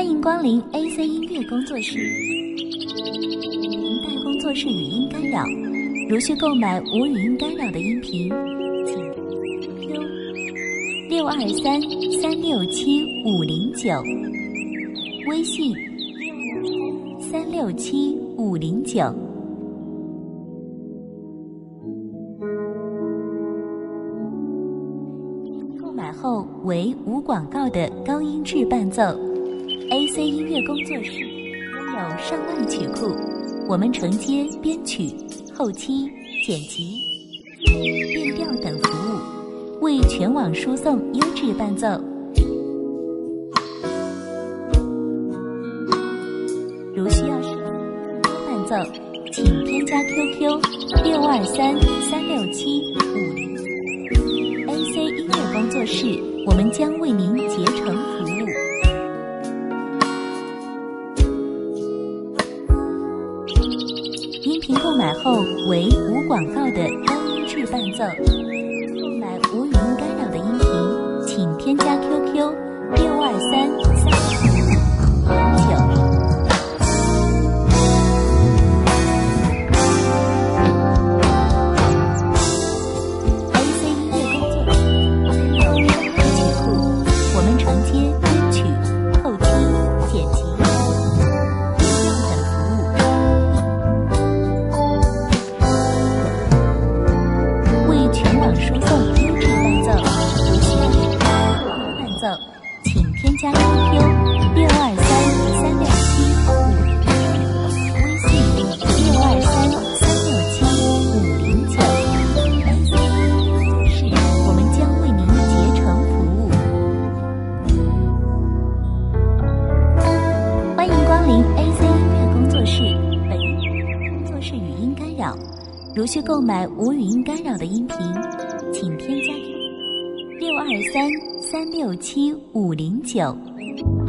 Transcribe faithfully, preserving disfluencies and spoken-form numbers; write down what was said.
欢迎光临 A C 音乐工作室。您待工作室语音干扰，如需购买无语音干扰的音频，请 Q Q 六二三三六七五零九，微信三六七五零九。购买后为无广告的高音质伴奏。A C 音乐工作室拥有上万曲库，我们承接编曲、后期、剪辑、变调等服务，为全网输送优质伴奏。如需要视频伴奏，请添加 Q Q 六二三三六七五零。A C 音乐工作室，我们将为您竭诚服务。音频购买后为无广告的高音质伴奏。购买无语音干扰的音频，请添加 Q Q 六二三三零九。A C 音乐工作室有上万曲库，我们承接编曲、后期、剪辑。输送优质伴奏，如需伴奏，请添加 Q Q 六二三三六七五零，微信六二三三六七五零九。是，我们将为您竭诚服务。欢迎光临 A C 音乐工作室，本工作室语音干扰。如需购买无语音干扰的音频，请添加六二三三六七五零九。